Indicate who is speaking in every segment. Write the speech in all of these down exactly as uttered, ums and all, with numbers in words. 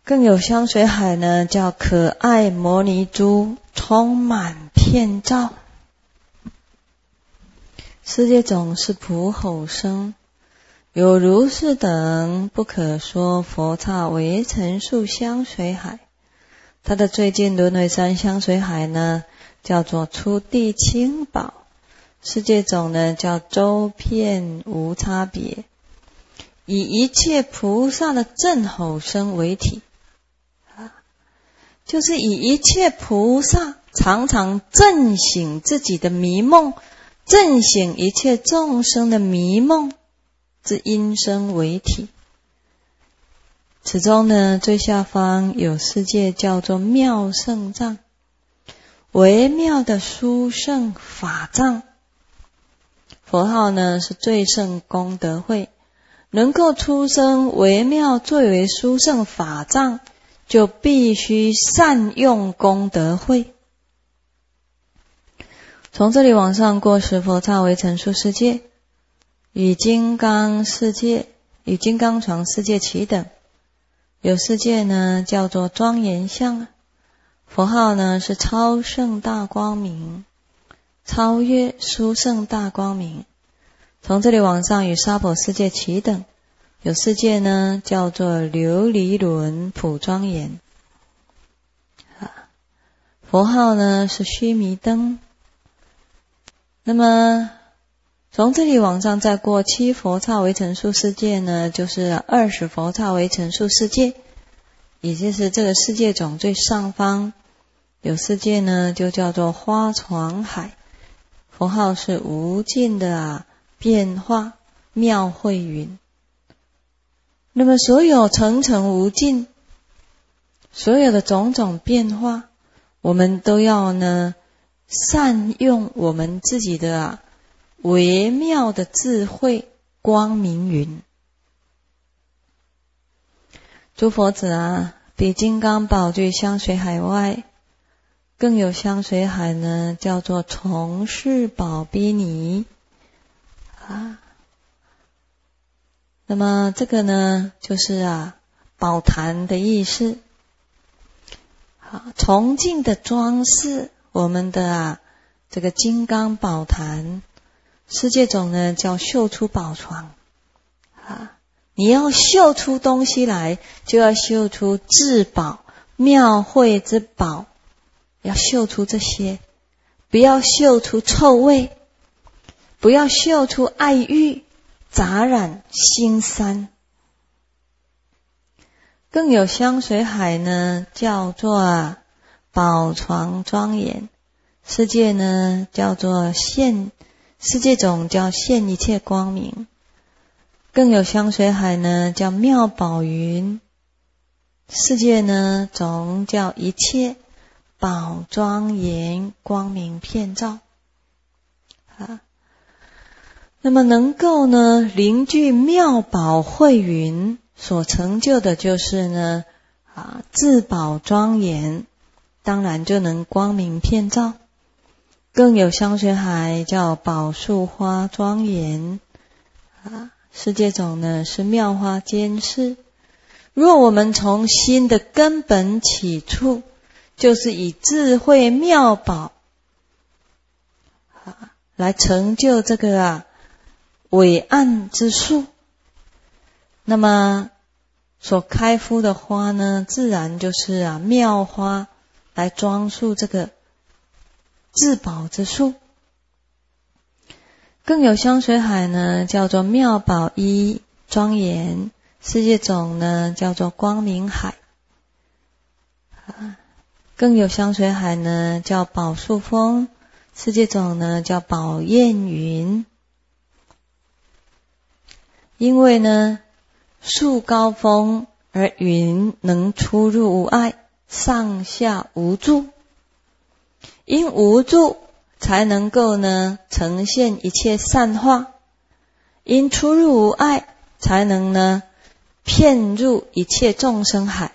Speaker 1: 更有香水海呢，叫可爱摩尼珠，充满遍照。世界总是普吼声，有如是等不可说佛刹为陈述香水海。它的最近轮回山香水海呢，叫做初地清宝。世界总呢，叫周遍无差别，以一切菩萨的震吼声为体，就是以一切菩萨常常震醒自己的迷梦，震醒一切众生的迷梦之音声为体。此中呢，最下方有世界叫做妙胜藏，微妙的殊胜法藏。佛号呢是最胜功德会，能够出生微妙最为殊胜法藏，就必须善用功德会。从这里往上过十佛刹为陈述世界，与金刚世界、与金刚床世界齐等。有世界呢叫做庄严相，佛号呢是超胜大光明，超越殊胜大光明。从这里往上与娑婆世界齐等。有世界呢叫做琉璃轮普庄严，佛号呢是须弥灯。那么从这里往上再过七佛刹为陈述世界呢，就是二十佛刹为陈述世界，也就是这个世界总最上方有世界呢，就叫做花床海，佛号是无尽的啊变化妙慧云。那么所有层层无尽，所有的种种变化，我们都要呢善用我们自己的啊微妙的智慧光明云。诸佛子啊，比金刚宝具香水海外，更有香水海呢，叫做从事宝逼尼啊。那么这个呢，就是啊宝坛的意思。好，崇敬的装饰我们的啊这个金刚宝坛。世界总呢叫秀出宝床啊，你要秀出东西来，就要秀出至宝妙慧之宝，要秀出这些，不要秀出臭味，不要秀出爱欲杂染心山。更有香水海呢，叫做啊宝床庄严。世界呢叫做现，世界总叫现一切光明。更有香水海呢，叫妙宝云。世界呢总叫一切宝庄严光明遍照啊。那么能够呢凝聚妙宝慧云所成就的就是呢啊至宝庄严，当然就能光明遍照。更有香水海叫宝树花庄严啊，世界总呢是妙花间室。若我们从心的根本起处，就是以智慧妙宝啊来成就这个啊伟岸之树，那么所开敷的花呢，自然就是啊妙花来装束这个至宝之树。更有香水海呢，叫做妙宝一庄严。世界总呢叫做光明海啊。更有香水海呢叫宝树峰。世界总呢叫宝焰云。因为呢树高峰而云能出入无碍，上下无住，因无住才能够呢呈现一切善化，因出入无碍才能呢遍入一切众生海。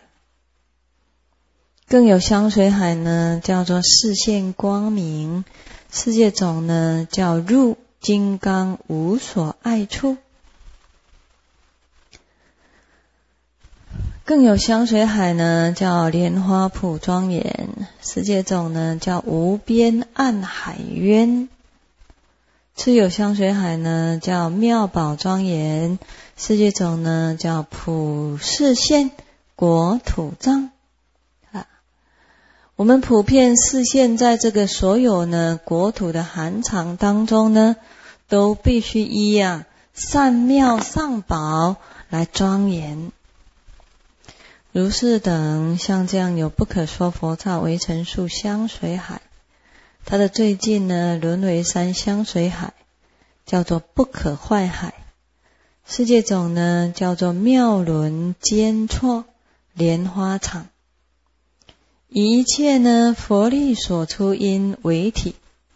Speaker 1: 更有香水海呢叫做视现光明。世界总呢叫入金刚无所碍处。 更有香水海呢，叫莲花瀑庄严；世界种呢，叫无边暗海渊。次有香水海呢，叫妙宝庄严；世界种呢，叫普世现国土藏。啊，我们普遍视现在这个所有呢国土的涵藏当中呢，都必须依啊善妙上宝来庄严。如是等像这样有不可说佛刹为成数香水海，它的最近呢沦为三香水海，叫做不可坏海。世界种呢叫做妙轮间错莲花场。以一切呢佛力所出因为体。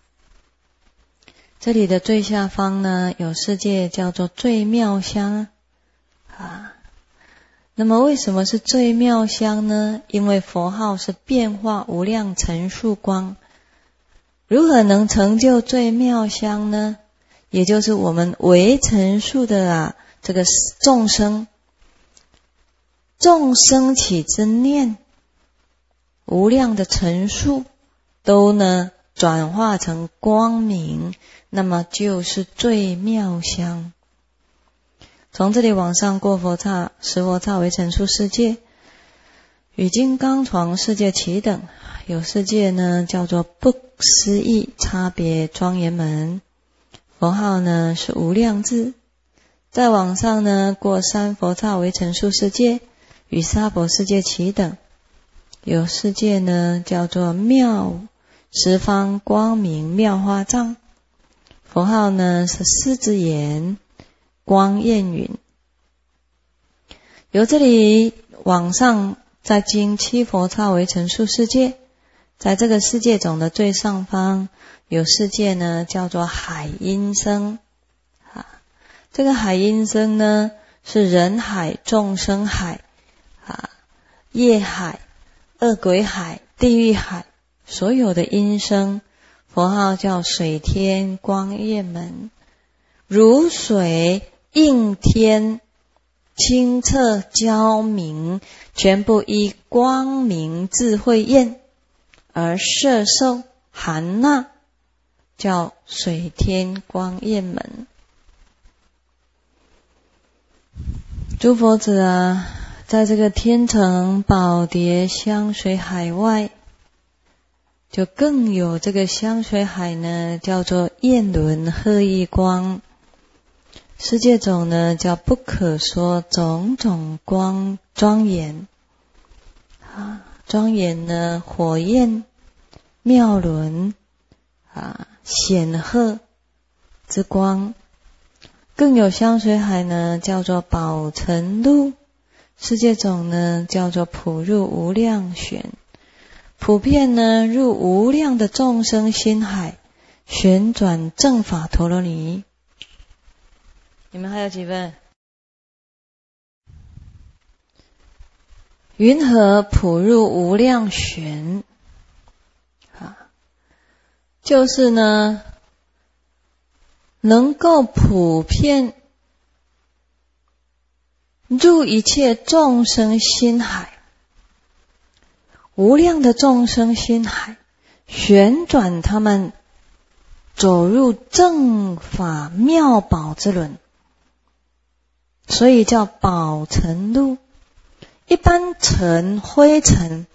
Speaker 1: 这里的最下方呢有世界叫做最妙香啊。那么为什么是最妙香呢？因为佛号是变化无量成数光。如何能成就最妙香呢？也就是我们为成数的啊这个众生，众生起之念，无量的成数都呢转化成光明，那么就是最妙香。从这里往上过佛刹，十佛刹为成数世界，与金刚床世界齐等。有世界呢叫做不思议差别庄严门，佛号呢是无量智。再往上呢过三佛刹为成数世界，与娑婆世界齐等。有世界呢叫做妙十方光明妙花藏，佛号呢是狮子眼光焰云。由这里往上再经七佛刹为成数世界，在这个世界种的最上方有世界呢叫做海音声啊，这个海音声呢是人海众生海啊业海恶鬼海地狱海所有的音声，佛号叫水天光焰门。如水映天清澈焦明，全部依光明智慧焰而摄受含纳，叫水天光焰门。诸佛子啊，在这个天城宝蝶香水海外，就更有这个香水海呢，叫做焰轮鹤翼光。世界种呢叫不可说种种光庄严啊，庄严呢火焰妙轮啊显赫之光。更有香水海呢叫做宝沉露，世界种呢叫做普入无量旋，普遍呢入无量的众生心海，旋转正法陀罗尼。你们还有几分？云何普入无量旋啊？就是呢能够普遍入一切众生心海，无量的众生心海，旋转他们走入正法妙宝之轮，所以叫宝沉露。一般尘灰尘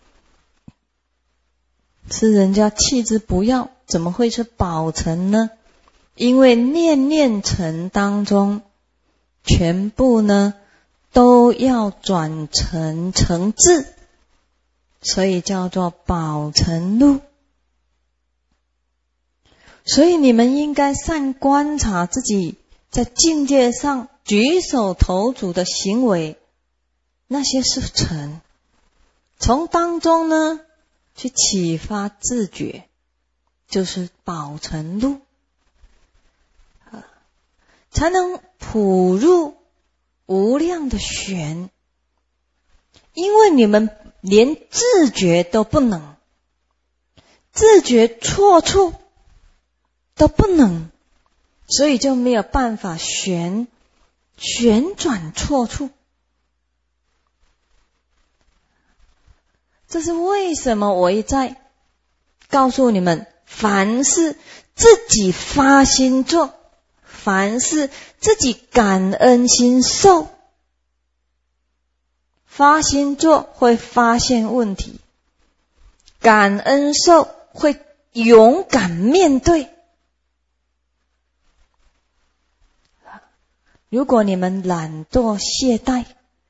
Speaker 1: 是人家弃之不要，怎么会是宝尘呢？因为念念尘当中全部呢都要转成成智，所以叫做宝沉露。所以你们应该善观察自己在境界上举手投足的行为，那些是尘，从当中呢去启发自觉，就是宝沉露，才能普入无量的旋。因为你们连自觉都不能，自觉错处都不能，所以就没有办法旋旋转错处。 这是为什么我一再告诉你们，凡事自己发心做，凡事自己感恩心受。发心做会发现问题，感恩受会勇敢面对。如果你们懒惰懈怠，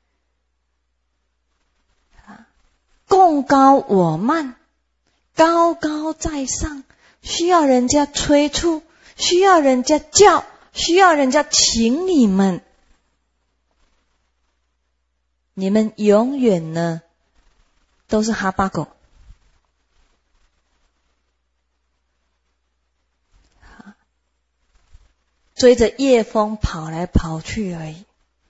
Speaker 1: 贡高我慢，高高在上，需要人家催促，需要人家叫，需要人家请你们，你们永远呢都是哈巴狗。追着夜风跑来跑去而已，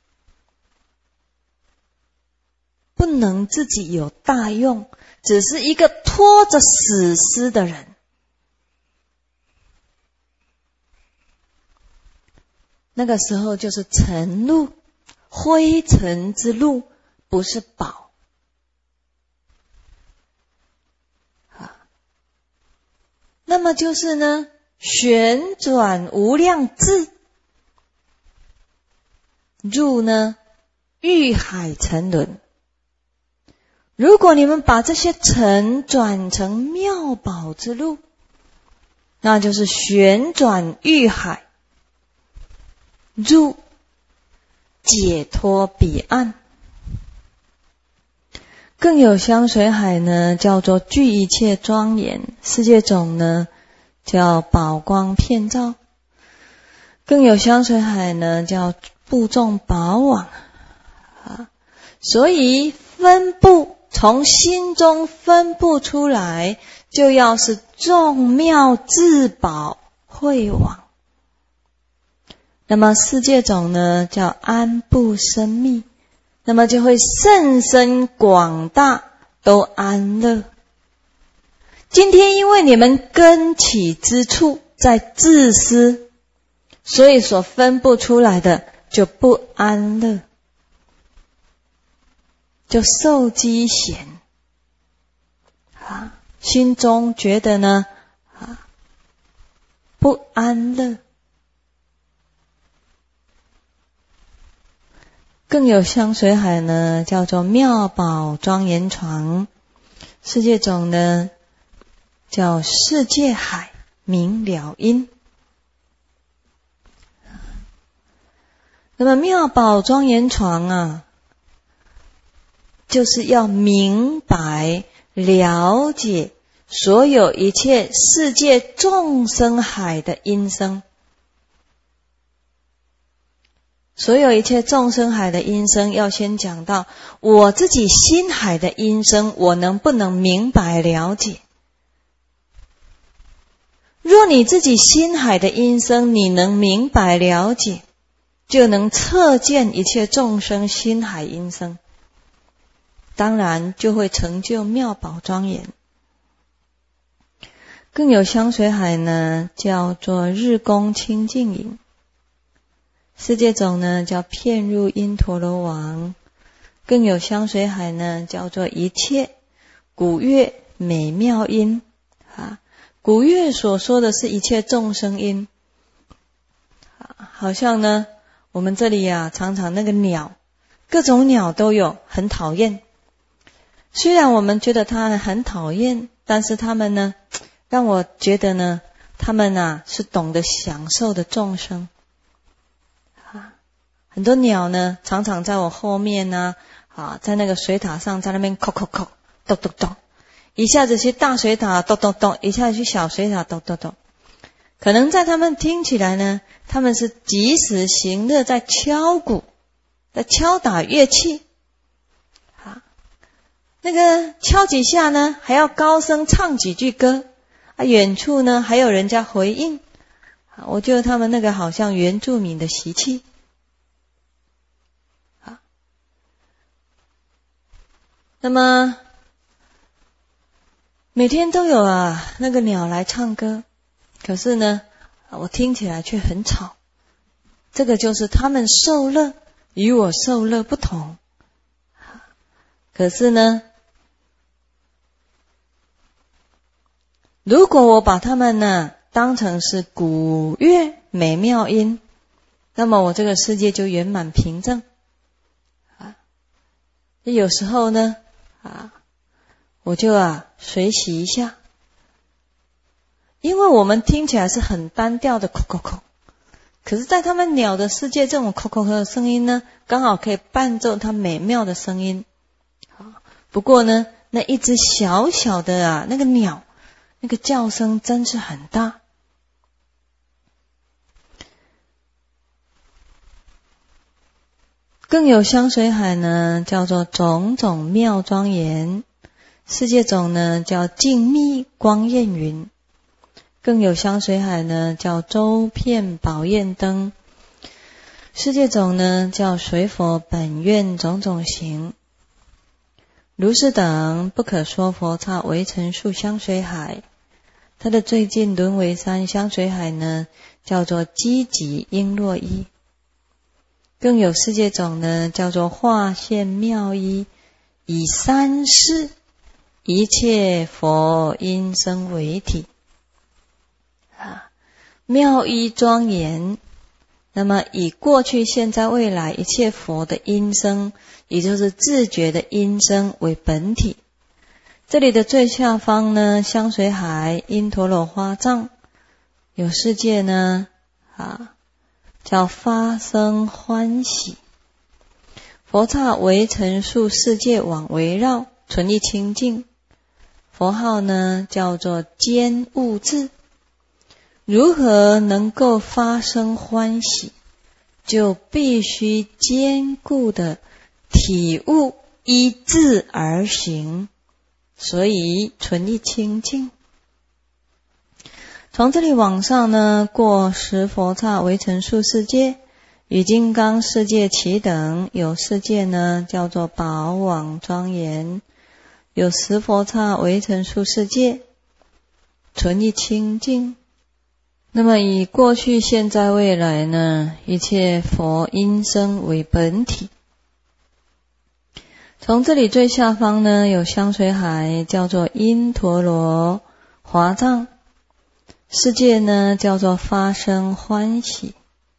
Speaker 1: 不能自己有大用，只是一个拖着死尸的人。那个时候就是尘路，灰尘之路，不是宝。那么就是呢，旋转无量智，入呢欲海沉沦。如果你们把这些尘转成妙宝之路，那就是旋转欲海，入解脱彼岸。更有香水海呢，叫做具一切庄严，世界种呢叫宝光遍照。更有香水海呢叫布众宝网啊。所以分布，从心中分布出来，就要是众妙至宝慧网。那么世界种呢叫安布深密，那么就会甚深广大，都安乐。今天因为你们根起之处在自私，所以所分布出来的就不安乐，就受饥嫌啊，心中觉得呢啊不安乐。更有香水海呢，叫做妙宝庄严床，世界种呢叫世界海明了因。那么妙宝庄严床啊，就是要明白了解所有一切世界众生海的音声。所有一切众生海的音声，要先讲到我自己心海的音声，我能不能明白了解？若你自己心海的音声你能明白了解，就能测见一切众生心海音声，当然就会成就妙宝庄严。更有香水海呢，叫做日光清净影，世界种呢叫遍入因陀罗王。更有香水海呢，叫做一切古乐美妙音啊。古乐所说的是一切众生音，好像呢我们这里啊常常那个鸟，各种鸟都有，很讨厌。虽然我们觉得它很讨厌，但是它们呢让我觉得呢它们啊是懂得享受的众生。很多鸟呢常常在我后面呢啊，在那个水塔上，在那边叩叩叩咚咚咚，一下子去大水塔咚咚咚，一下子去小水塔咚咚咚。可能在他们听起来呢，他们是及时行乐，在敲鼓，在敲打乐器啊，那个敲几下呢还要高声唱几句歌啊，远处呢还有人家回应啊，我觉得他们那个好像原住民的习气。那么每天都有啊那个鸟来唱歌，可是呢我听起来却很吵。这个就是他们受乐与我受乐不同。可是呢如果我把它们呢当成是古乐美妙音，那么我这个世界就圆满平正啊。有时候呢啊，我就啊随喜一下，因为我们听起来是很单调的叩叩叩，可是在他们鸟的世界，这种叩叩叩的声音呢，刚好可以伴奏它美妙的声音。不过呢，那一只小小的啊那个鸟，那个叫声真是很大。更有香水海呢，叫做种种妙庄严；世界种呢，叫静谧光焰云；更有香水海呢，叫周遍宝焰灯；世界种呢，叫随佛本愿种种行。如是等不可说佛刹为成数香水海，它的最近轮为山香水海呢，叫做积极璎珞衣。更有世界种呢，叫做化现妙衣，以三世一切佛音声为体啊，妙衣庄严。那么以过去现在未来一切佛的音声，也就是自觉的音声为本体。这里的最下方呢，香水海因陀罗花藏有世界呢啊，叫发生欢喜。佛刹为成数世界网围绕，纯利清净。佛号呢叫做坚物智。如何能够发生欢喜，就必须坚固的体悟依智而行，所以纯利清净。从这里往上呢，过十佛刹为成数世界，与金刚世界齐等，有世界呢叫做宝网庄严，有十佛刹为成数世界，纯利清净。那么以过去现在未来呢，一切佛音声为本体。从这里最下方呢，有香水海叫做因陀罗华藏，世界呢叫做发生欢喜。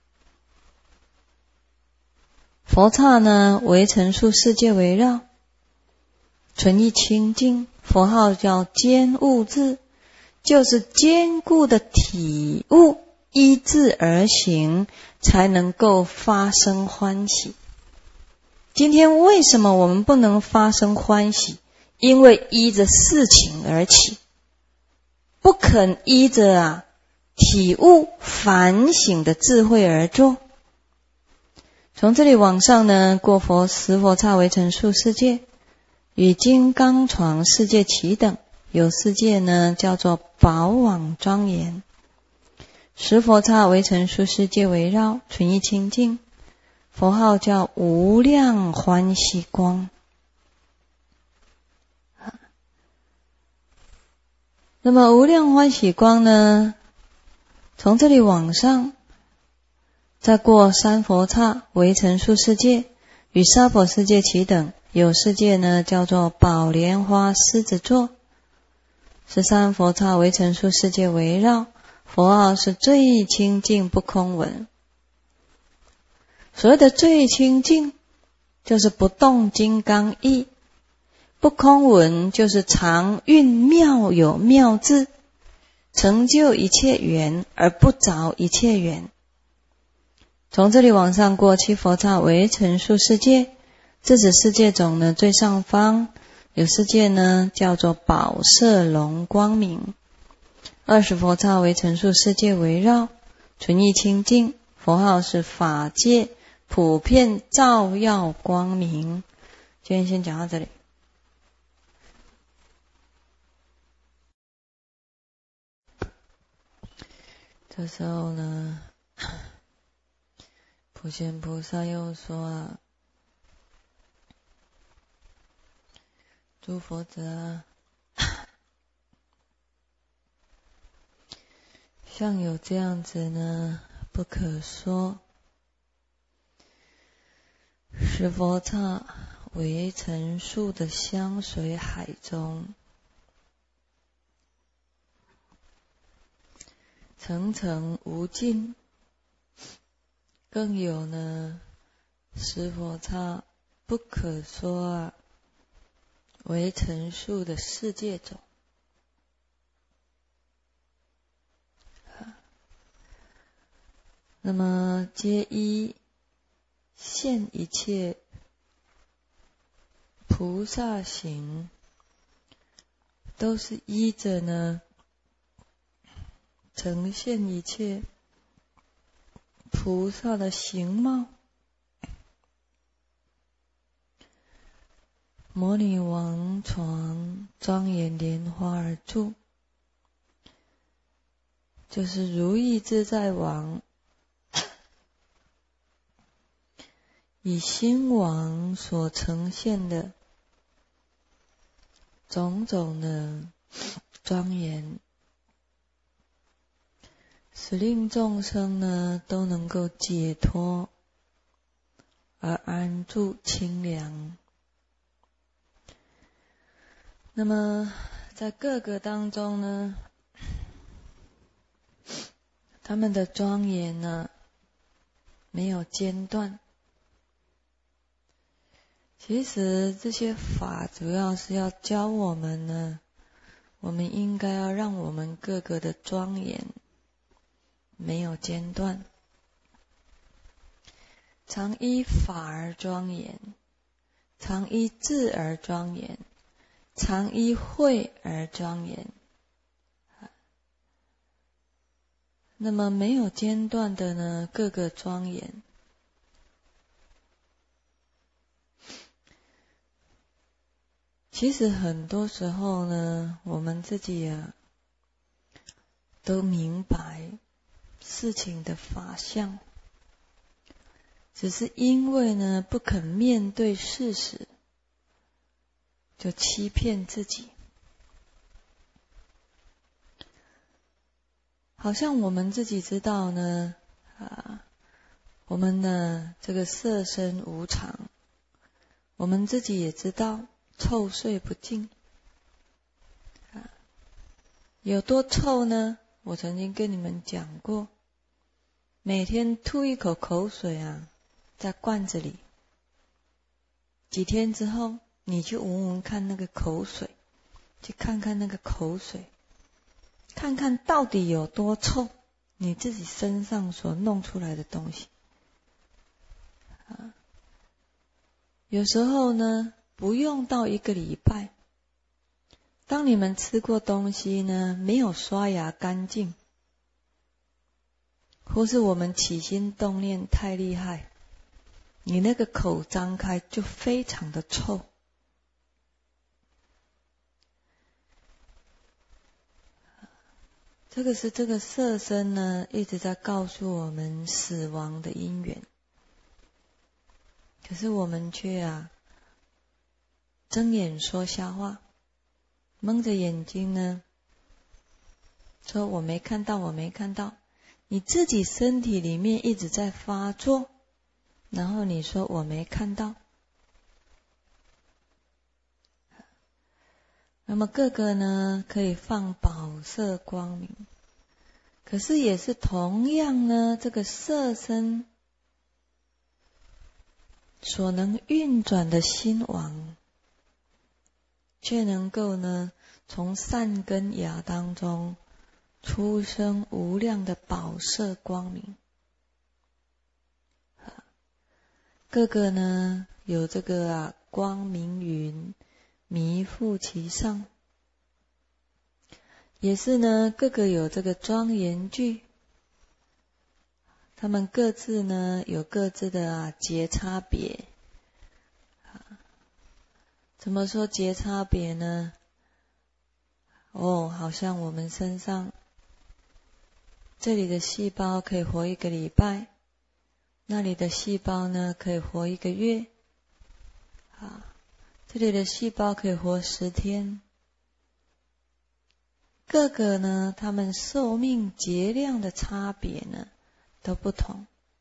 Speaker 1: 佛刹呢为成数世界围绕，纯利清净。佛号叫坚物智，就是坚固的体悟依智而行，才能够发生欢喜。今天为什么我们不能发生欢喜？因为依着事情而起，不肯依着啊体悟反省的智慧而做。从这里往上呢，过佛十佛刹为成数世界，与金刚床世界齐等，有世界呢叫做宝网庄严。十佛刹为成数世界围绕，纯利清净。佛号叫无量欢喜光。那么无量欢喜光呢，从这里往上再过三佛刹为成数世界，与娑婆世界齐等，有世界呢叫做宝莲花狮子座。十三佛刹为成数世界围绕，佛号是最清净不空文。所谓的最清净，就是不动金刚意；不空文就是常蕴妙有妙智，成就一切缘而不着一切缘。从这里往上过七佛刹为成数世界，这指世界种呢最上方有世界呢叫做宝色龙光明。二十佛刹为成数世界围绕，纯利清净。佛号是法界普遍照耀光明。今天先讲到这里。这时候呢，普贤菩萨又说啊，诸佛子啊，像有这样子呢，不可说。十佛刹为成数的香水海中， 层层无尽，更有呢十佛刹不可说啊为陈述的世界种。那么皆依现一切菩萨行，都是依着呢呈现一切菩萨的形貌。摩尼王床庄严莲花而住，就是如意自在王以心王所呈现的种种的庄严，使令众生呢都能够解脱而安住清凉。那么在各个当中呢，他们的庄严呢没有间断。其实这些法主要是要教我们呢，我们应该要让我们各个的庄严没有间断，常依法而庄严，常依智而庄严，常依慧而庄严。那么没有间断的呢，各个庄严。其实很多时候呢，我们自己啊都明白事情的法相，只是因为呢不肯面对事实，就欺骗自己。好像我们自己知道呢，啊，我们呢这个色身无常，我们自己也知道臭秽不净，啊，有多臭呢？我曾经跟你们讲过，每天吐一口口水啊，在罐子里，几天之后，你去闻闻看那个口水，去看看那个口水，看看到底有多臭，你自己身上所弄出来的东西。啊，有时候呢，不用到一个礼拜，当你们吃过东西呢，没有刷牙干净，或是我们起心动念太厉害，你那个口张开就非常的臭。这个是这个色身呢，一直在告诉我们死亡的因缘。可是我们却啊，睁眼说瞎话，蒙着眼睛呢，说我没看到，我没看到。你自己身体里面一直在发作，然后你说我没看到。那么各个呢可以放宝色光明，可是也是同样呢，这个色身所能运转的心王，却能够呢从善根芽当中出生无量的宝色光明。各个呢有这个啊光明云弥覆其上，也是呢各个有这个庄严具，他们各自呢有各自的啊节差别。怎么说节差别呢？哦，好像我们身上这里的细胞可以活一个礼拜，那里的细胞呢可以活一个月，啊，这里的细胞可以活十天。各个呢，他们寿命节量的差别呢都不同。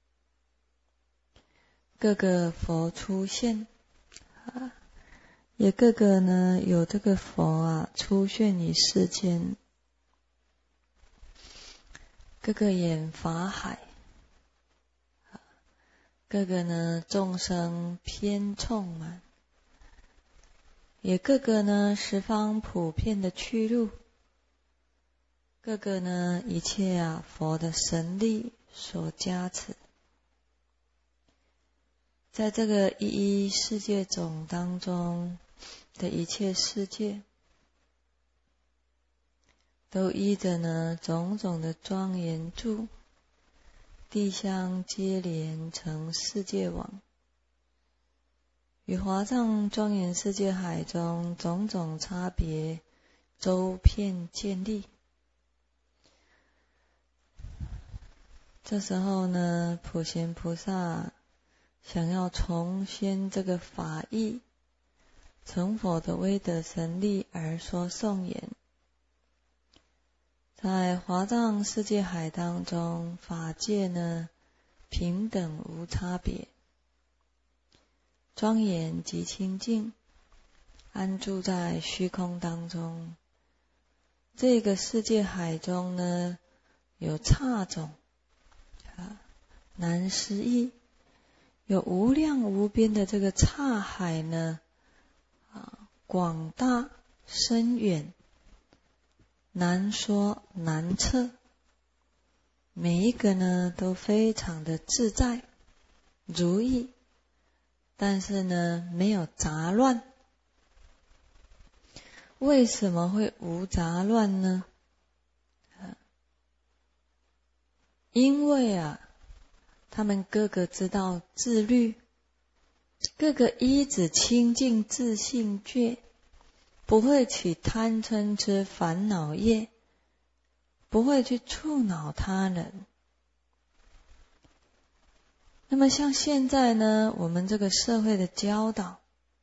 Speaker 1: 各个佛出现，啊，也各个呢有这个佛啊出现于世间。 各个演法海，各个呢众生偏充满，也各个呢十方普遍的去路，各个呢一切啊佛的神力所加持，在这个一一世界种当中的一切世界，都依着呢种种的庄严住，地相接连成世界网，与华藏庄严世界海中种种差别周遍建立。这时候呢，普贤菩萨想要重宣这个法义，成佛的威德神力而说颂言，在华藏世界海当中，法界呢平等无差别，庄严及清净，安住在虚空当中。这个世界海中呢，有刹种啊，难思议，有无量无边的这个刹海呢，啊，广大深远，难说难测，每一个呢都非常的自在如意，但是呢没有杂乱。为什么会无杂乱呢？因为啊，他们各个知道自律，各个依止清净自性觉，不会起贪嗔痴烦恼业，不会去触恼他人。那么像现在呢，我们这个社会的教导，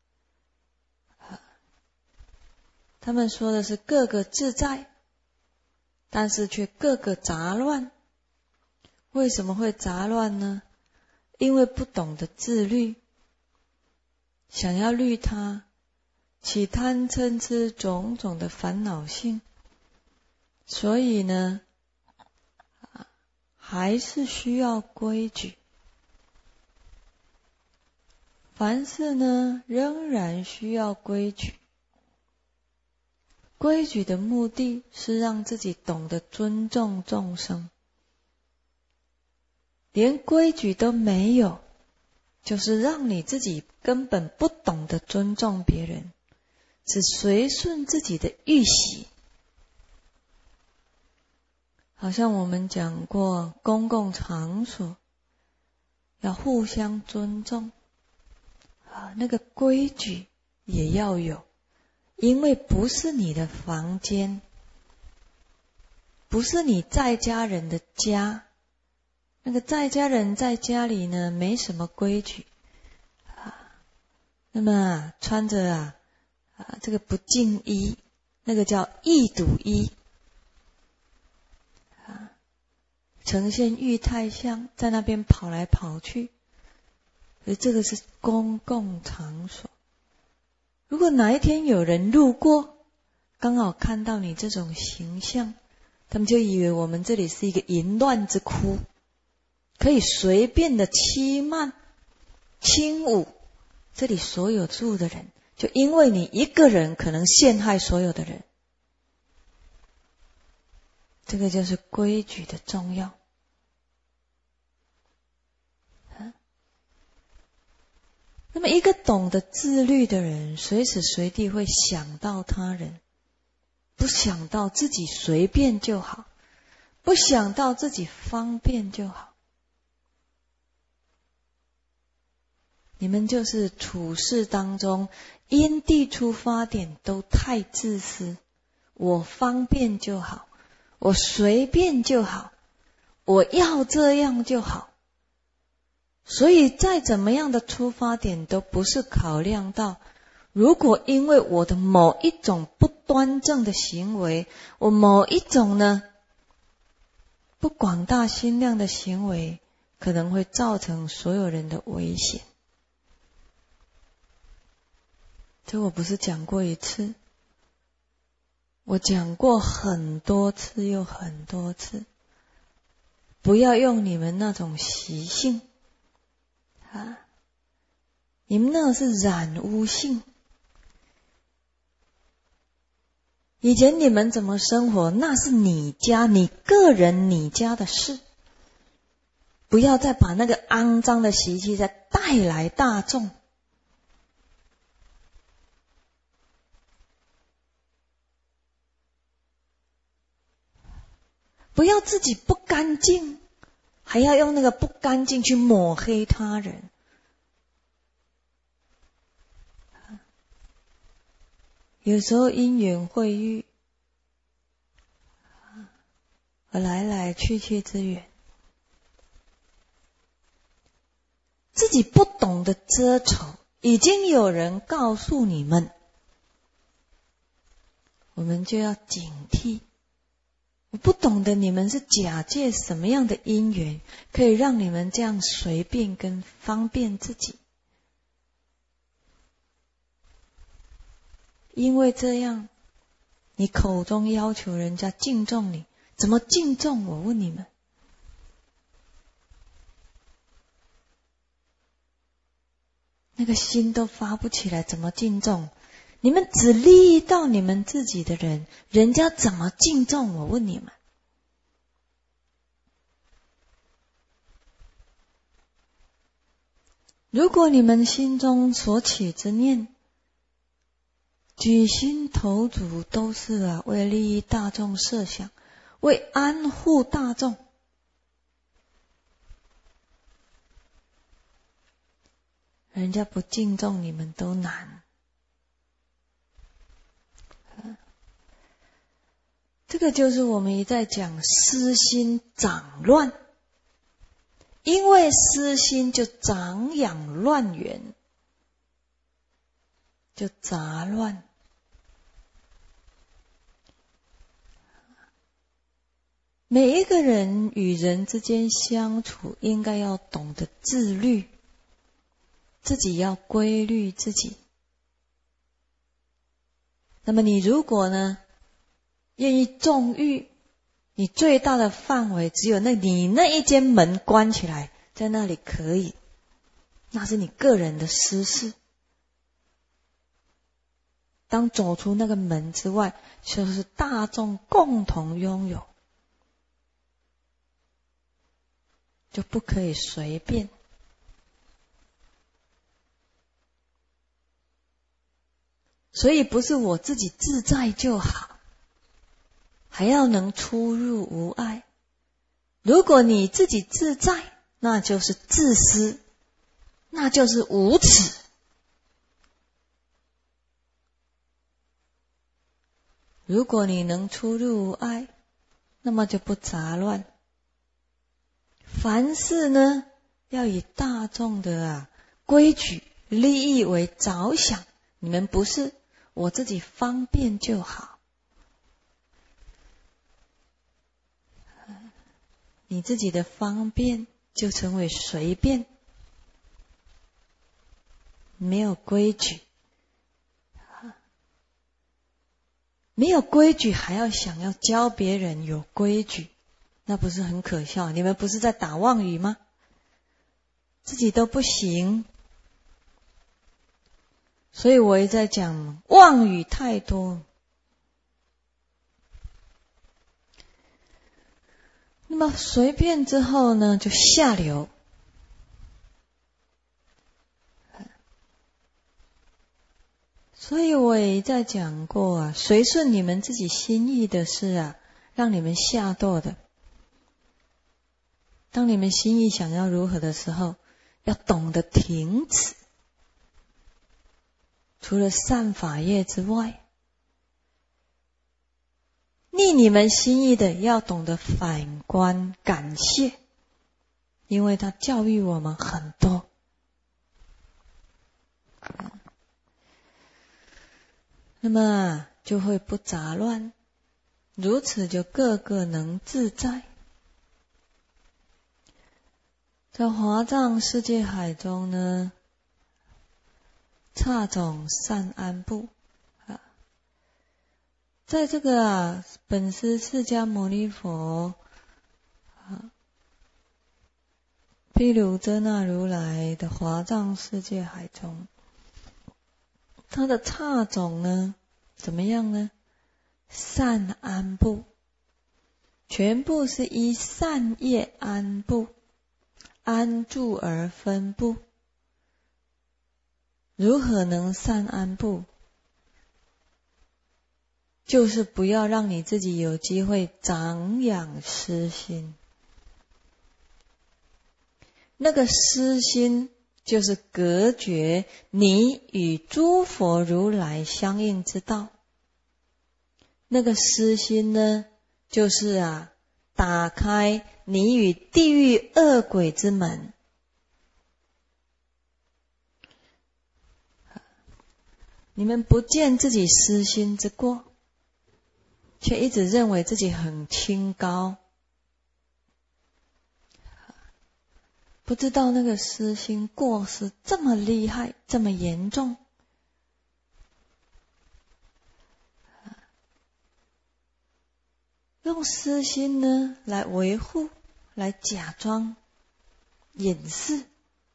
Speaker 1: 他们说的是各个自在，但是却各个杂乱。为什么会杂乱呢？因为不懂得自律，想要律他，起贪嗔痴种种的烦恼性，所以呢，还是需要规矩。凡事呢，仍然需要规矩。规矩的目的是让自己懂得尊重众生。连规矩都没有，就是让你自己根本不懂得尊重别人，只随顺自己的欲喜。好像我们讲过，公共场所要互相尊重啊，那个规矩也要有，因为不是你的房间，不是你在家人的家。那个在家人在家里呢，没什么规矩啊。那么、啊、穿着啊啊这个不净衣，那个叫异睹衣啊，呈现玉态相，在那边跑来跑去。所以这个是公共场所。如果哪一天有人路过，刚好看到你这种形象，他们就以为我们这里是一个淫乱之窟。可以随便的欺慢、轻侮这里所有住的人，就因为你一个人可能陷害所有的人。这个就是规矩的重要。啊、那么一个懂得自律的人，随时随地会想到他人，不想到自己随便就好，不想到自己方便就好。你们就是处事当中因地出发点都太自私，我方便就好，我随便就好，我要这样就好。所以再怎么样的出发点都不是考量到，如果因为我的某一种不端正的行为，我某一种呢不广大心量的行为，可能会造成所有人的危险。这我不是讲过一次，我讲过很多次又很多次。 不要用你们那种习性啊，你们那是染污性。以前你们怎么生活，那是你家、你个人、你家的事，不要再把那个肮脏的习气再带来大众。不要自己不干净，还要用那个不干净去抹黑他人。有时候因缘会遇，来来去去之缘，自己不懂得遮丑，已经有人告诉你们，我们就要警惕。我不懂得你们是假借什么样的因缘，可以让你们这样随便跟方便自己。因为这样，你口中要求人家敬重你，怎么敬重？我问你们，那个心都发不起来，怎么敬重？你们只利益到你们自己的人，人家怎么敬重？我问你们。如果你们心中所起之念，举心投足都是啊，为利益大众设想，为安护大众，人家不敬重你们都难。这个就是我们一再讲私心长乱，因为私心就长养乱源，就杂乱。每一个人与人之间相处，应该要懂得自律，自己要规律自己。那么你如果呢愿意纵欲，你最大的范围只有那你那一间门关起来，在那里可以，那是你个人的私事。当走出那个门之外，就是大众共同拥有，就不可以随便。所以不是我自己自在就好，还要能出入无碍。如果你自己自在，那就是自私，那就是无耻。如果你能出入无碍，那么就不杂乱。凡事呢，要以大众的啊规矩利益为着想。你们不是，我自己方便就好。你自己的方便就成为随便，没有规矩，没有规矩还要想要教别人有规矩，那不是很可笑？你们不是在打妄语吗？自己都不行。所以我也在讲妄语太多。那么随便之后呢，就下流。所以我也在讲过啊，随顺你们自己心意的事啊，让你们下堕的。当你们心意想要如何的时候，要懂得停止。除了善法业之外，逆你们心意的要懂得反观感谢，因为他教育我们很多。那么就会不杂乱，如此就个个能自在。在华藏世界海中呢，刹种善安布啊，在这个啊本师释迦牟尼佛啊譬如遮那如来的华藏世界海中，他的刹种呢，怎么样呢？善安布，全部是依善业安布，安住而分布。如何能善安布？就是不要让你自己有机会长养私心。那个私心就是隔绝你与诸佛如来相应之道。那个私心呢，就是啊，打开你与地狱恶鬼之门。你们不见自己私心之过，却一直认为自己很清高，不知道那个私心过失这么厉害，这么严重。用私心呢来维护，来假装掩饰。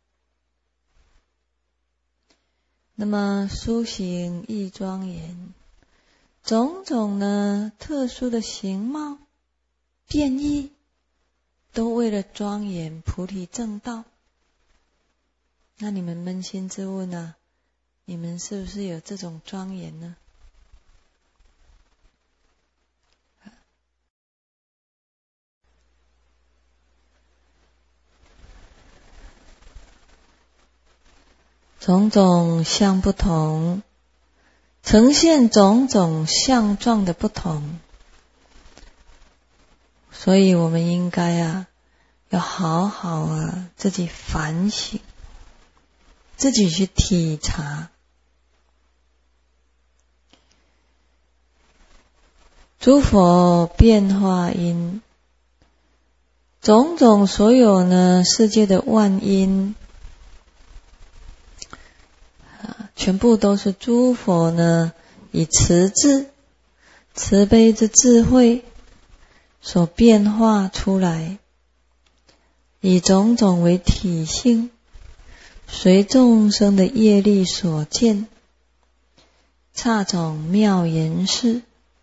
Speaker 1: 那么殊行亦庄严，种种呢特殊的形貌变异，都为了庄严菩提正道。那你们扪心自问啊，你们是不是有这种庄严呢？种种相不同，呈现种种相状的不同。所以我们应该啊，要好好啊自己反省，自己去体察。诸佛变化因，种种所有呢世界的万因，全部都是诸佛呢以慈智、慈悲之智慧所变化出来，以种种为体性，随众生的业力所见，刹种妙言事。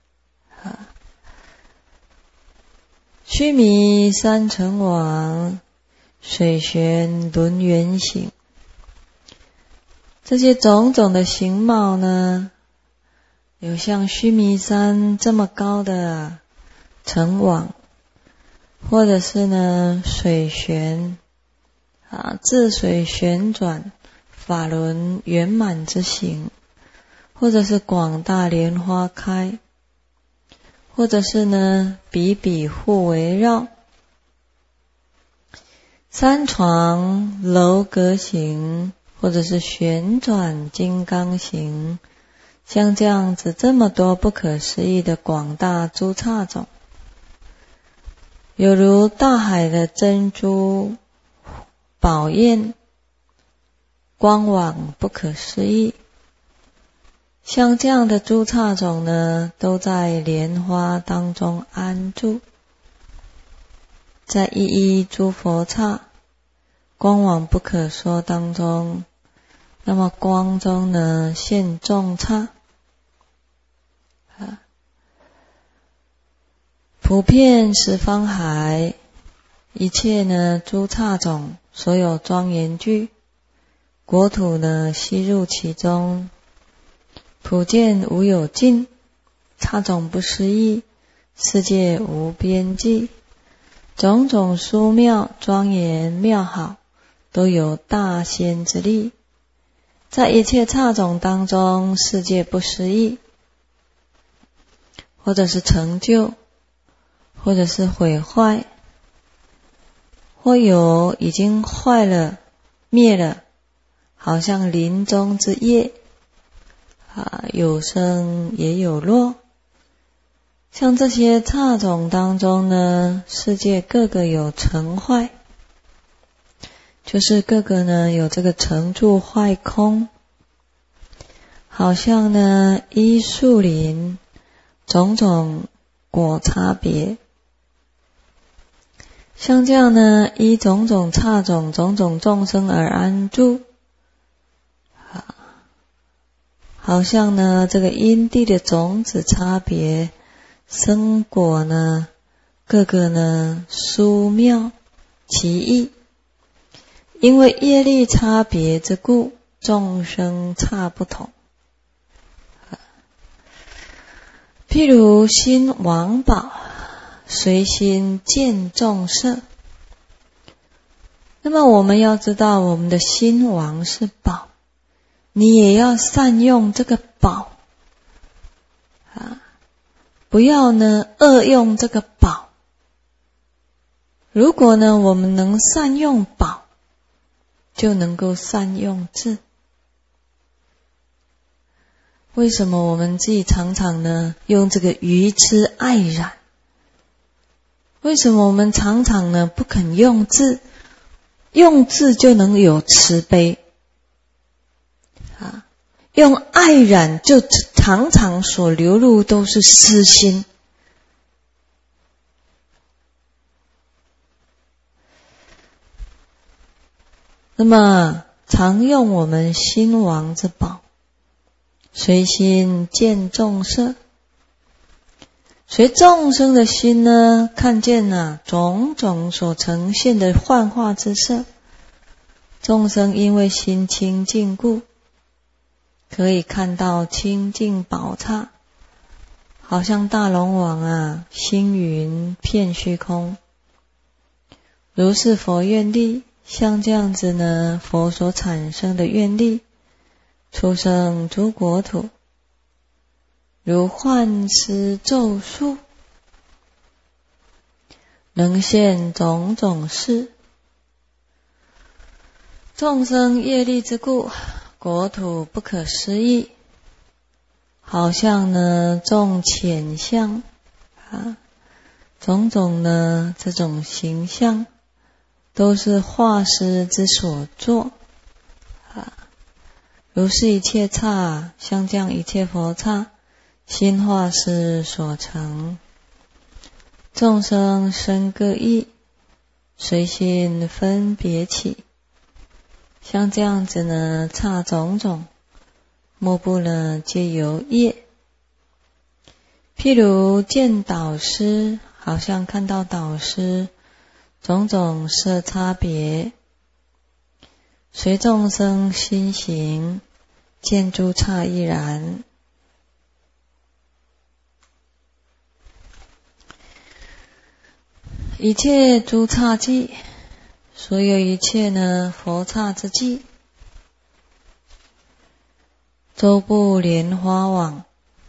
Speaker 1: 须弥山城网，水旋轮圆形。这些种种的形貌呢，有像须弥山这么高的城网，或者是呢水旋啊，自水旋转，法轮圆满之形，或者是广大莲花开，或者是呢比比互围绕，三床楼阁形，或者是旋转金刚形，像这样子这么多不可思议的广大诸刹种，有如大海的珍珠宝焰，光网不可思议。像这样的诸刹种呢，都在莲花当中安住，在一一诸佛刹光网不可说当中，那么光中呢现众刹，啊，普遍十方海，一切呢诸刹种，所有庄严具，国土呢悉入其中，普见无有尽，刹种不思议，世界无边际，种种殊妙庄严妙好，都有大仙之力，在一切刹种当中，世界不思议，或者是成就，或者是毁坏，或有已经坏了灭了，好像林中之叶啊，有生也有落。像这些刹种当中呢，世界各个有成坏，就是各个呢有这个成住坏空，好像呢依树林种种果差别。 像这样呢，依种种刹种、种种众生而安住，好像呢这个因地的种子差别，生果呢各个呢殊妙奇异，因为业力差别之故，众生差不同。譬如心王宝，随心见众色。那么我们要知道，我们的心王是宝，你也要善用这个宝啊，不要呢恶用这个宝。如果呢我们能善用宝，就能够善用智。为什么我们自己常常呢用这个愚痴爱染？为什么我们常常呢不肯用智？用智就能有慈悲啊，用爱染就常常所流露都是私心。那么常用我们心王之宝，随心见众色，随众生的心呢，看见啊种种所呈现的幻化之色。众生因为心清净故，可以看到清净宝刹，好像大龙王啊，星云遍虚空。如是佛愿力，像这样子呢，佛所产生的愿力，出生诸国土，如幻师咒术，能现种种事。众生业力之故，国土不可思议，好像呢众浅相啊，种种呢这种形象，都是化师之所作啊。如是一切刹，像这样一切佛刹，心化师所成。众生身各异，随心分别起。像这样子呢，刹种种，莫不呢皆由业。譬如见导师，好像看到导师，种种色差别，随众生心行，见诸刹亦然。一切诸刹际，所有一切呢佛刹之际，周布莲花网，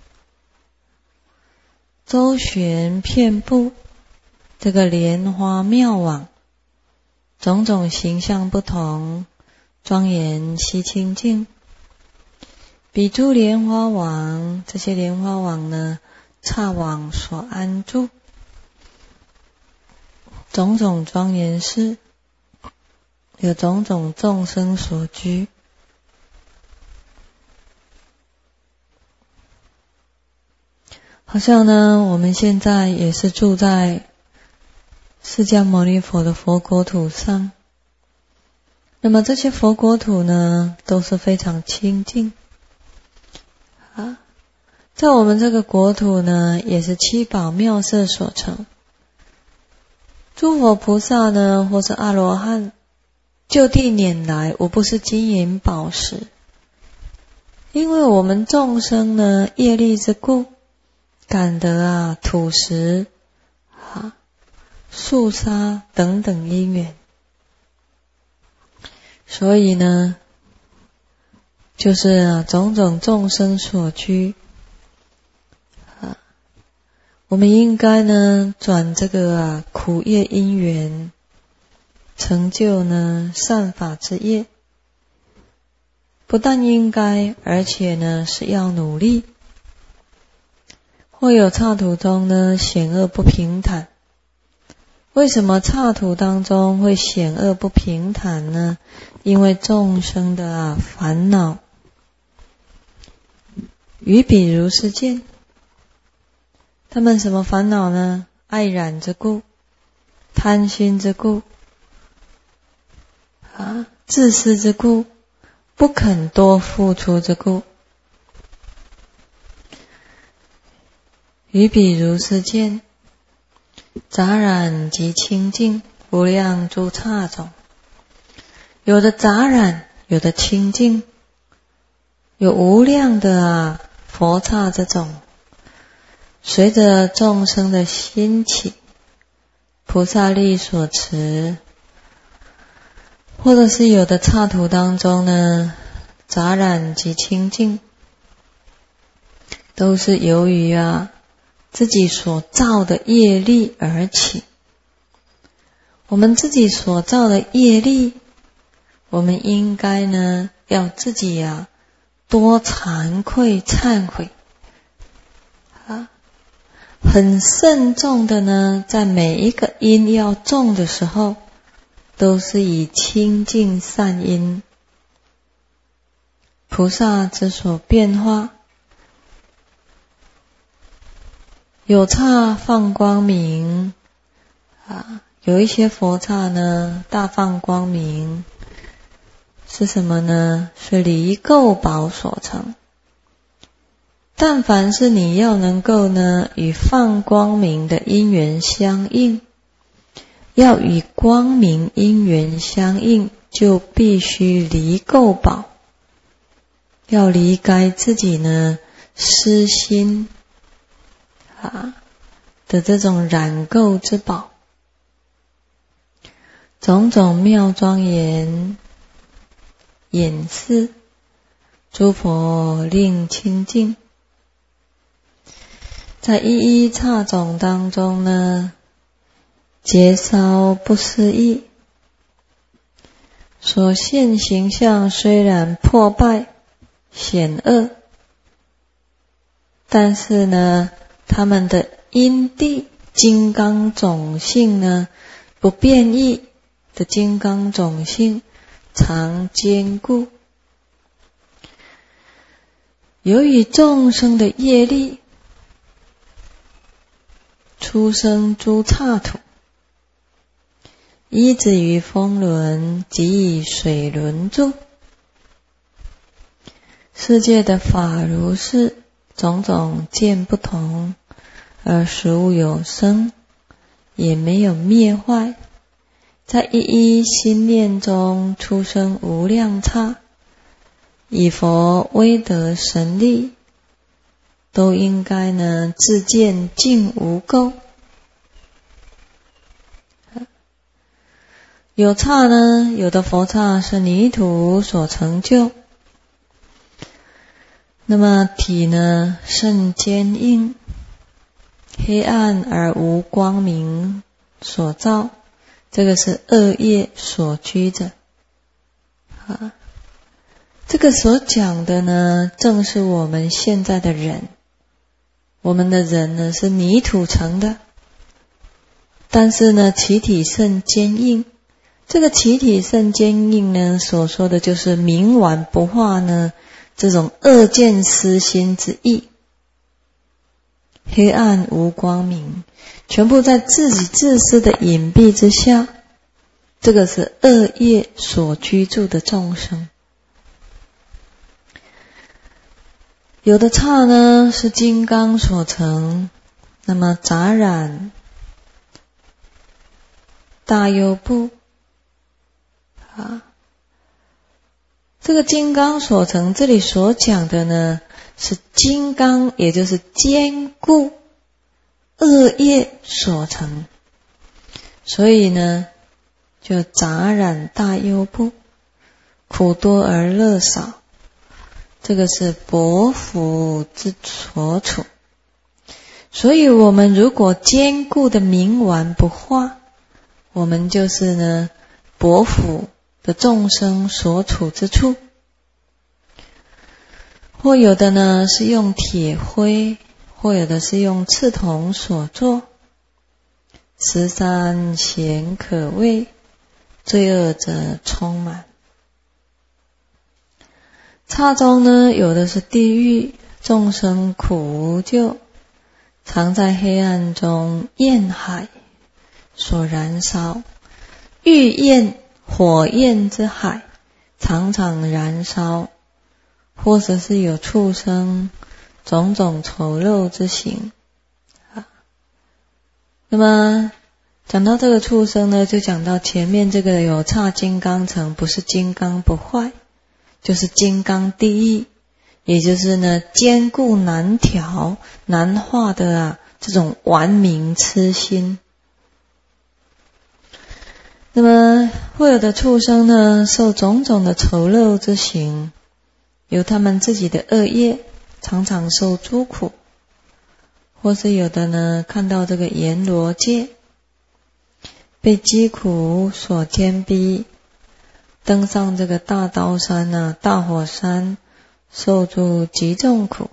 Speaker 1: 周旋遍布这个莲花妙网，种种形象不同，庄严悉清净。彼诸莲花网，这些莲花网呢，刹网所安住，种种庄严事，有种种众生所居。好像呢，我们现在也是住在释迦牟尼佛的佛国土上。那么这些佛国土呢，都是非常清净啊。在我们这个国土呢，也是七宝妙色所成。诸佛菩萨呢，或是阿罗汉，就地拈来，无不是金银宝石。因为我们众生呢，业力之故，感得啊土石啊树沙等等因缘，所以呢就是啊种种众生所居啊，我们应该呢转这个啊苦业因缘，成就呢善法之业。不但应该，而且呢是要努力。或有刹土中呢险恶不平坦。为什么刹土当中会险恶不平坦呢？因为众生的啊烦恼。于彼如是见，他们什么烦恼呢？爱染之故。 贪心之故啊，自私之故，不肯多付出之故。于彼如是见，杂染及清净，无量诸刹种，有的杂染，有的清净，有无量的啊佛刹这种，随着众生的兴起，菩萨力所持，或者是有的刹土当中呢，杂染及清净，都是由于啊自己所造的业力而起。我们自己所造的业力，我们应该呢要自己啊多惭愧忏悔啊，很慎重的呢，在每一个因要种的时候，都是以清净善因。菩萨之所变化，有刹放光明啊，有一些佛刹呢大放光明，是什么呢？是离垢宝所成。但凡是你要能够呢与放光明的因缘相应，要与光明因缘相应，就必须离垢宝，要离开自己呢私心啊的这种染垢之宝。种种妙庄严演示，诸佛令清净。在一一刹种当中呢，劫烧不思议，所现形象虽然破败险恶，但是呢，他们的因地金刚种性呢，不变异的金刚种性常坚固。由于众生的业力，出生诸刹土，依止于风轮，即以水轮住。世界的法如是，种种见不同，而实无有生，也没有灭坏，在一一心念中出生无量刹，以佛威德神力，都应该呢自见净无垢。有刹呢，有的佛刹是泥土所成就，那么体呢甚坚硬，黑暗而无光明所造，这个是恶业所居者啊。这个所讲的呢，正是我们现在的人。我们的人呢是泥土成的，但是呢其体甚坚硬。这个其体甚坚硬呢，所说的就是冥顽不化呢这种恶见私心之意，黑暗无光明，全部在自己自私的隐蔽之下，这个是恶业所居住的众生。有的刹呢是金刚所成，那么杂染大优部啊，这个金刚所成，这里所讲的呢是金刚，也就是坚固恶业所成，所以呢就杂染大优部，苦多而乐少，这个是薄福之所处。所以我们如果坚固的冥顽不化，我们就是呢薄福的众生所处之处。或有的呢是用铁灰，或有的是用赤铜所做，十三咸可畏，罪恶者充满。刹中呢，有的是地狱，众生苦无救，常在黑暗中厌海， 所燃烧，欲焰火焰之海常常燃烧，或者是有畜生种种丑陋之形。那么讲到这个畜生呢，就讲到前面这个有差金刚乘，不是金刚不坏，就是金刚第一，也就是呢坚固难调难化的啊这种顽冥痴心。那么会有的畜生呢，受种种的丑陋之刑，由他们自己的恶业，常常受诸苦。或是有的呢，看到这个阎罗界被疾苦所坚逼，登上这个大刀山啊、大火山，受诸极重苦。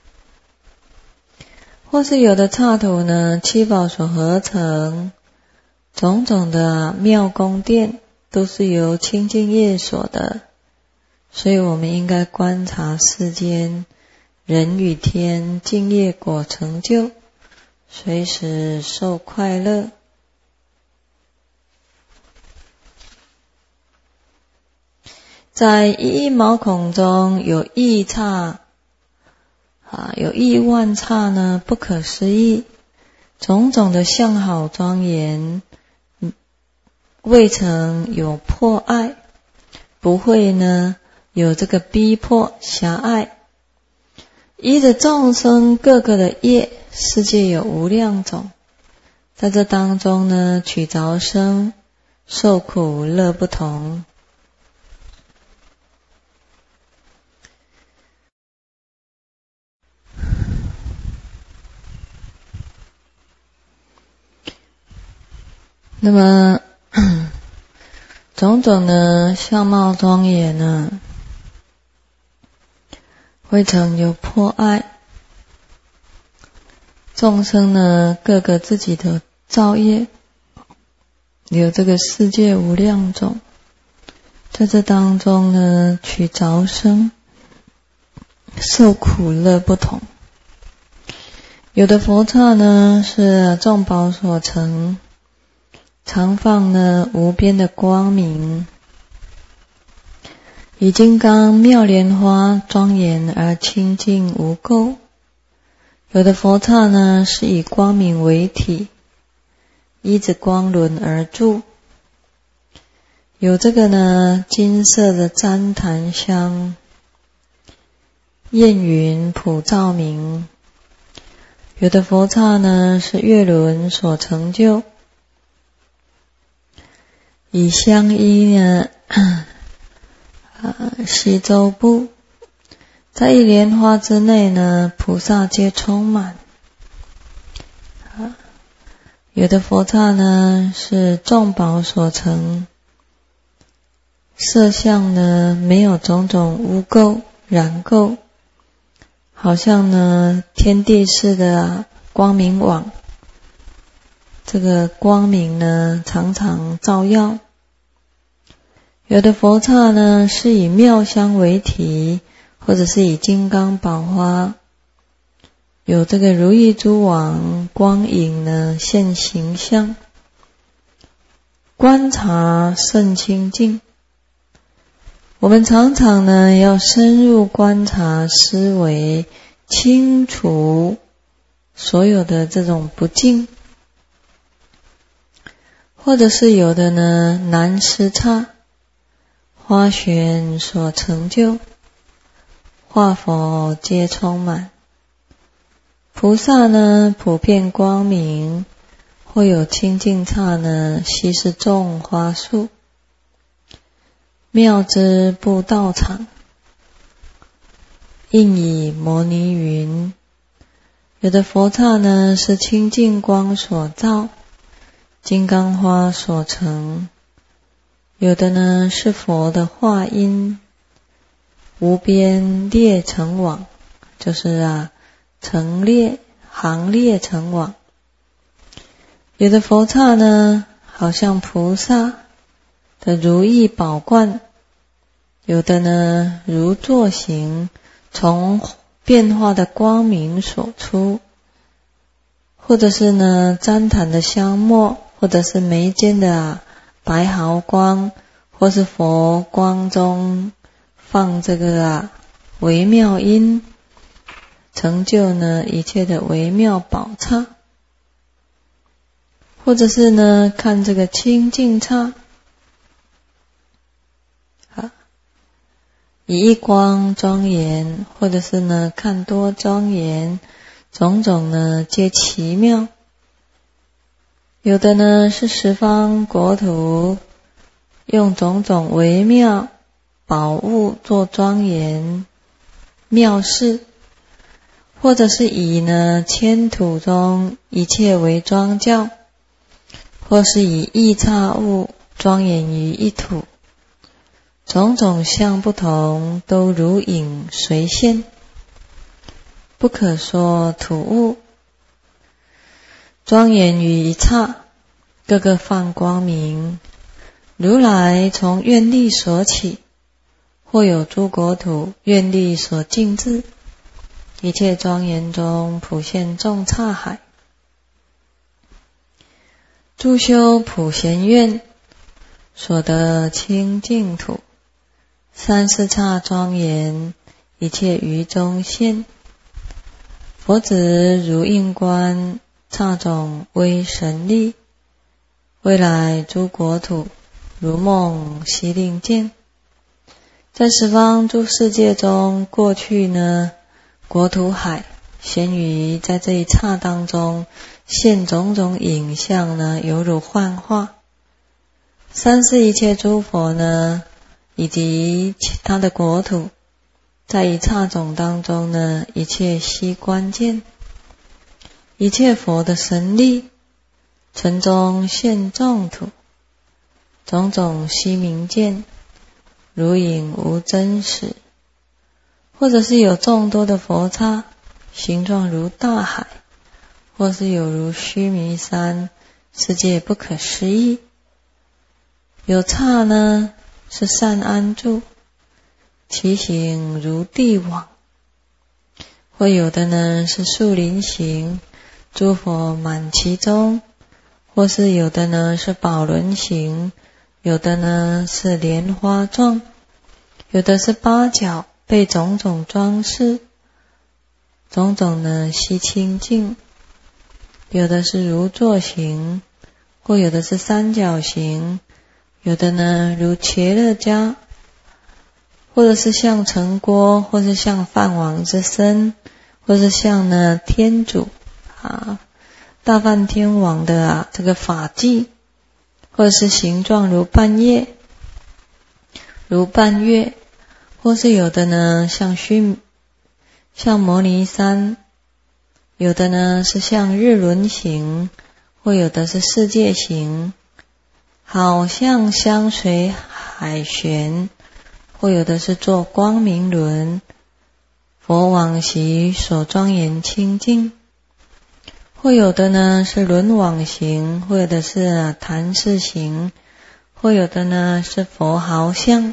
Speaker 1: 或是有的刹土呢，七宝所合成，种种的庙宫殿都是由清净业所得，所以我们应该观察世间人与天净业果成就，随时受快乐。在一一毛孔中有亿刹啊，有亿万刹呢，不可思议，种种的相好庄严，未曾有破碍，不会呢有这个逼迫狭隘。依着众生各个的业，世界有无量种，在这当中呢，取着生，受苦乐不同。那么种种的相貌庄严呢，未曾有破碍。众生呢，各个自己的造业，有这个世界无量种，在这当中呢，取着生，受苦乐不同。有的佛刹呢，是众宝所成，常放呢无边的光明，以金刚妙莲花庄严而清净无垢。有的佛刹呢，是以光明为体，依着光轮而住，有这个呢金色的旃檀香，焰云普照明。有的佛刹呢，是月轮所成就，以香衣呢呃西周部，在一莲花之内呢，菩萨皆充满。啊，有的佛刹呢，是众宝所成，色相呢没有种种污垢染垢，好像呢天地似的、啊、光明网，这个光明呢常常照耀。有的佛刹呢，是以妙香为体，或者是以金刚宝花，有这个如意珠网光影呢现形象，观察甚清净。我们常常呢要深入观察思维，清除所有的这种不净，或者是有的呢南施刹花玄所成就，化佛皆充满。菩萨呢普遍光明，或有清净刹呢悉是种花树，妙之布道场，应以摩尼云。有的佛刹呢是清净光所照，金刚花所成，有的呢是佛的化音，无边列成网，就是啊成列行列成网。有的佛刹呢好像菩萨的如意宝冠，有的呢如座形，从变化的光明所出，或者是呢旃檀的香末或者是眉间的啊白毫光，或是佛光中放这个啊微妙音，成就呢一切的微妙宝刹，或者是呢看这个清净刹，啊，以一光庄严，或者是呢看多庄严，种种呢皆奇妙。有的呢是十方国土，用种种微妙宝物做庄严妙事，或者是以呢千土中一切为庄教，或是以异刹物庄严于一土，种种相不同，都如影随现，不可说土物，庄严于一刹，各个放光明。如来从愿力所起，或有诸国土愿力所尽至，一切庄严中普现众刹海，诸修普贤愿所得清净土，三四刹庄严，一切于中现。佛子如应观刹种威神力，未来诸国土如梦悉令见。在十方诸世界中，过去呢国土海咸于在这一刹当中现种种影像呢，犹如幻化。三世一切诸佛呢，以及其他的国土，在一刹种当中呢，一切悉观见。一切佛的神力，尘中现众土，种种悉明见，如影无真实。或者是有众多的佛刹，形状如大海，或是有如须弥山，世界不可思议。有刹呢是善安住，其形如地网；或有的呢是树林形，诸佛满其中；或是有的呢是宝轮形，有的呢是莲花状，有的是八角被种种装饰，种种呢悉清净。有的是如座形，或有的是三角形，有的呢如伽勒迦，或者是像城郭，或是像梵王之身，或是像呢天主啊大梵天王的啊这个法器，或者是形状如半叶，如半月，或是有的呢像须像摩尼山，有的呢是像日轮形，或有的是世界形，好像相随海旋，或有的是做光明轮，佛往昔所庄严清净。或有的呢是轮网形，或有的是坛式形，或有的呢是佛毫像。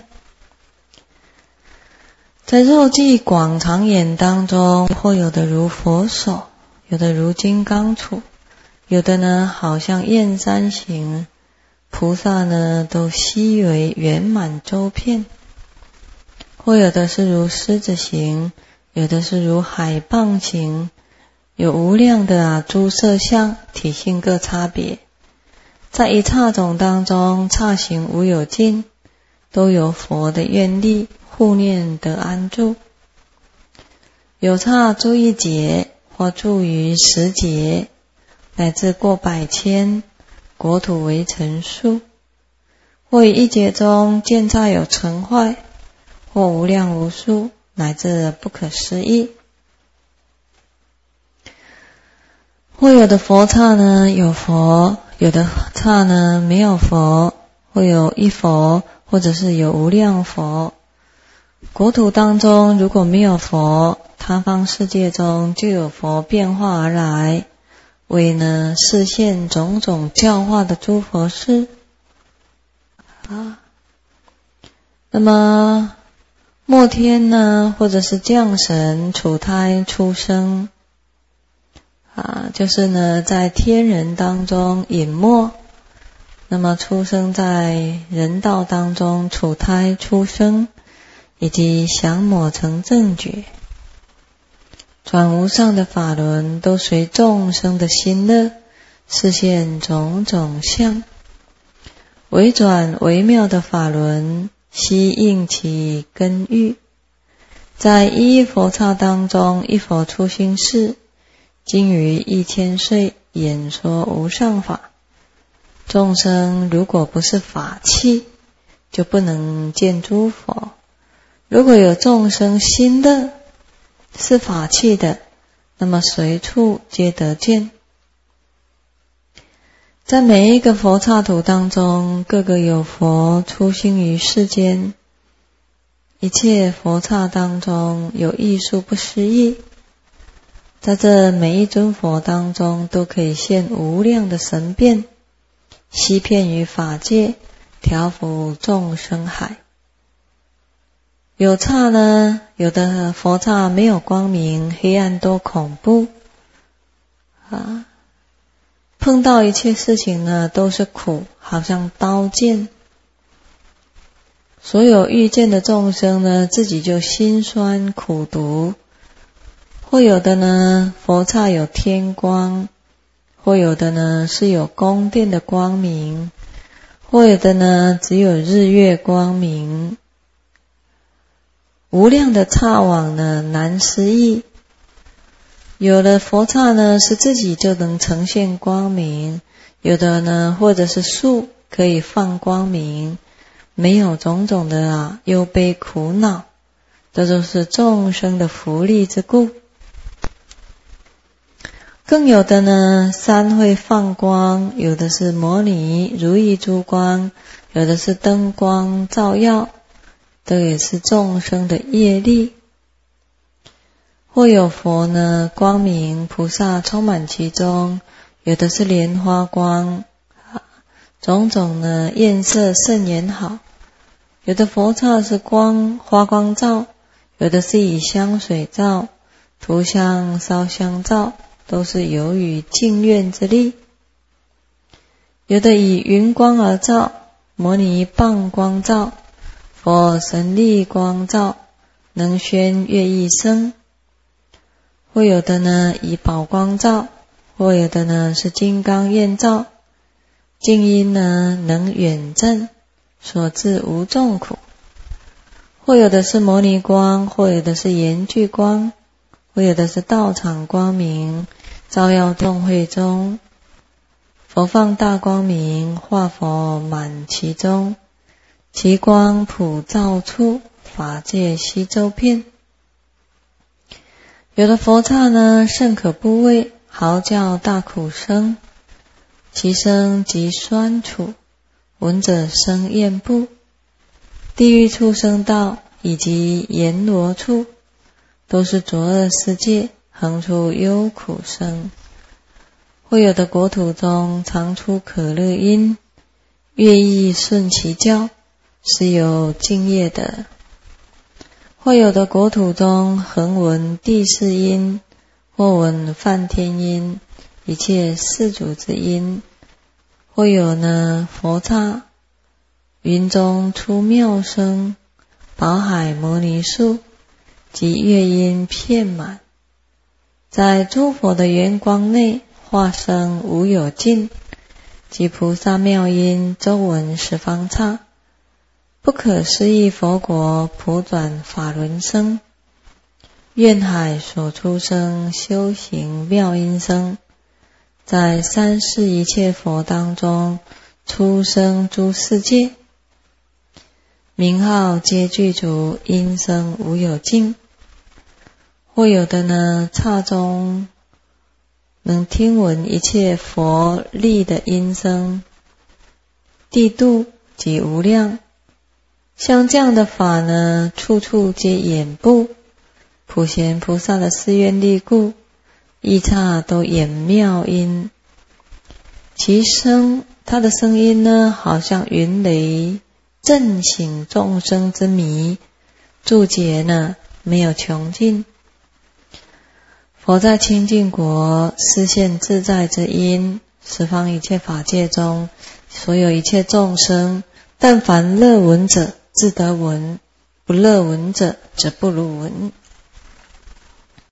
Speaker 1: 在肉髻广长眼当中，或有的如佛手，有的如金刚杵，有的呢好像燕山形，菩萨呢都悉为圆满周遍。或有的是如狮子形，有的是如海蚌形，有无量的啊诸色相，体性各差别。在一刹种当中，刹形无有尽，都有佛的愿力护念得安住。有刹住一劫，或住于十劫，乃至过百千，国土为尘数。或于一劫中见刹有成坏，或无量无数，乃至不可思议。或有的佛刹呢有佛，有的刹呢没有佛，或有一佛，或者是有无量佛。国土当中如果没有佛，他方世界中就有佛变化而来，为呢示现种种教化的诸佛事啊。那么末天呢，或者是降神处胎出生啊，就是呢在天人当中隐没那么出生在人道当中，处胎出生，以及降魔成正觉，转无上的法轮，都随众生的心乐，示现种种相。微转微妙的法轮，悉应其根欲。在一一佛刹当中，一佛出心事，经于一千岁，演说无上法。众生如果不是法器，就不能见诸佛。如果有众生心乐，是法器的，那么随处皆得见。在每一个佛刹土当中，各个有佛出心于世间，一切佛刹当中有艺术不思议。在这每一尊佛当中，都可以现无量的神变，悉遍于法界，调伏众生海。有刹呢，有的佛刹没有光明，黑暗多恐怖啊！碰到一切事情呢，都是苦，好像刀剑。所有遇见的众生呢，自己就心酸苦毒。或有的呢，佛刹有天光，或有的呢是有宫殿的光明，或有的呢只有日月光明。无量的刹网呢，难思议。有的佛刹呢是自己就能呈现光明，有的呢或者是树可以放光明，没有种种的啊忧悲苦恼，这就是众生的福利之故。更有的呢，山会放光，有的是摩尼如意珠光，有的是灯光照耀，这也是众生的业力。或有佛呢，光明菩萨充满其中，有的是莲花光，种种呢颜色甚严好。有的佛刹是光花光照，有的是以香水照，涂香烧香照，都是由于净愿之力。有的以云光而照，摩尼棒光照，佛神力光照，能宣乐意声。或有的呢以宝光照，或有的呢是金刚焰照，静音呢能远证，所致无众苦。或有的是摩尼光，或有的是严具光，或有的是道场光明，照耀众会中。佛放大光明，化佛满其中，其光普照处，法界悉周遍。有的佛刹呢甚可怖畏，嚎叫大苦声，其声极酸楚，闻者生厌怖。地狱畜生道以及阎罗处，都是浊恶世界，横出忧苦声。或有的国土中常出可乐音，乐意顺其教，是有敬业的。或有的国土中恒闻地势音，或闻梵天音，一切世俗之音。或有呢佛刹，云中出妙声，宝海摩尼树，及乐音遍满。在诸佛的圆光内，化声无有尽，及菩萨妙音，周闻十方刹。不可思议佛国，普转法轮声。愿海所出生，修行妙音声。在三世一切佛当中，出生诸世界，名号皆具足，音声无有尽。或有的呢，刹中能听闻一切佛力的音声，地度及无量。像这样的法呢，处处皆演布，普贤菩萨的誓愿力故，一刹都演妙音。其声，它的声音呢，好像云雷，震醒众生之迷，注解呢没有穷尽。佛在清净国，示现自在之音，十方一切法界中， 所有一切众生，但凡乐闻者，自得闻；不乐闻者，则不如闻。